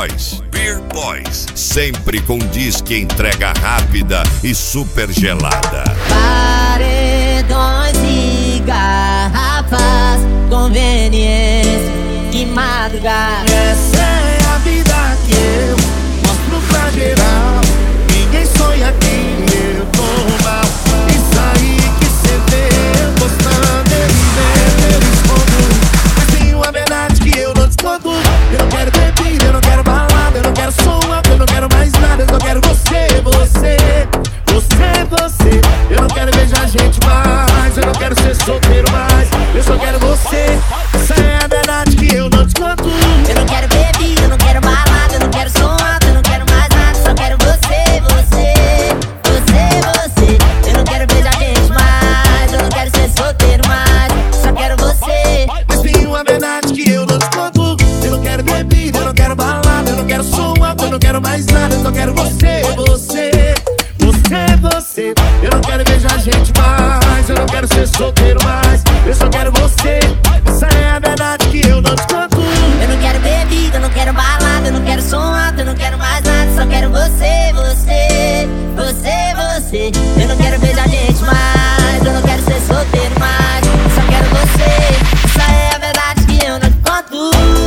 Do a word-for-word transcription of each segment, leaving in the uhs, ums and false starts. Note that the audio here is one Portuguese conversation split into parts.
Boys, Beer Boys, sempre com disque entrega rápida e super gelada. Paredões e garrafas, conveniência e madrugada. Essa é a vida que eu mostro pra geral. Ninguém sonha que eu tô mal. Isso aí que cê vê eu postando, ele vê, eu escondo. Mas tem uma verdade que eu não escondo. Eu não quero bebida, eu não quero balada, eu não quero som alto, eu não quero mais nada. Eu só quero você, você, você, você. Eu não quero beijar gente mais, eu não quero ser solteiro mais. Eu só quero você. Essa é a verdade que eu não escondo. Eu não quero bebida, eu não quero balada, eu não quero som alto, eu não quero mais nada. Só quero você, você, você, você. Eu não quero beijar gente mais, eu não quero ser solteiro mais. Só quero você. Mas tem uma verdade que eu não escondo. Eu não quero bebida, eu não quero balada, eu não quero som alto, eu não quero mais nada. Eu só quero você, você, você, você. Eu não quero beijar gente mais, eu não quero ser solteiro mais. Eu só quero você. Essa é a verdade que eu não escondo. Eu não quero bebida, eu não quero balada, eu não quero som alto, eu não quero mais nada. Só quero você, você, você, você. Eu não quero beijar gente mais, eu não quero ser solteiro mais. Só quero você. Essa é a verdade que eu não te conto.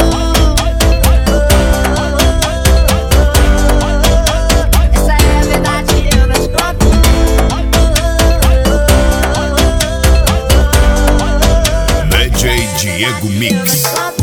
Essa é a verdade que eu não te conto. D J Diego Mix.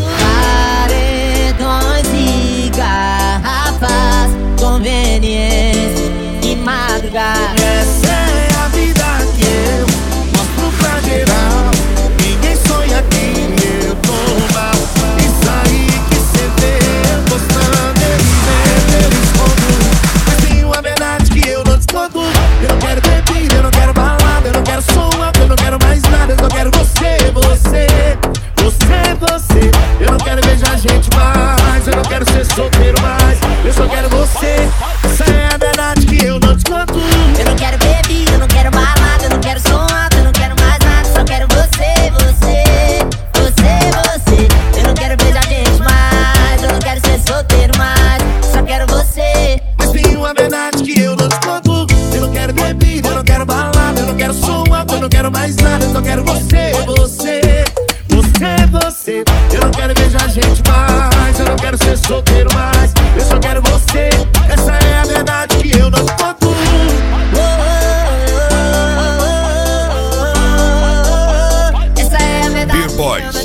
Paredões e garrafas, conveniência e madrugada. Essa é a vida que eu mostro pra geral. Ninguém sonha que eu tô mal. Isso aí que cê vê eu postando, ele vê, eu escondo. Mas tem uma verdade que eu não escondo. Eu não quero bebida, eu não quero balada, eu não quero som alto, eu não quero mais nada. Eu só quero você, você, você, você. Eu não quero beijar gente mais, eu não quero ser solteiro mais. Eu só quero você. Essa é a verdade que eu não escondo. Eu não quero bebida, eu não quero balada, eu não quero som alto, eu não quero mais nada. Só quero você, você, você, você. Eu não quero beijar gente mais, eu não quero ser solteiro mais. Só quero você. Mas tem uma verdade que eu não escondo. Eu não quero bebida, eu não quero balada, eu não quero som alto, eu não quero mais nada. Eu só quero você, você, você, você. Eu não quero beijar gente mais, eu não quero ser solteiro mais. Eu só quero você. Essa é a verdade que eu não escondo. Essa é a verdade. Beer Boys,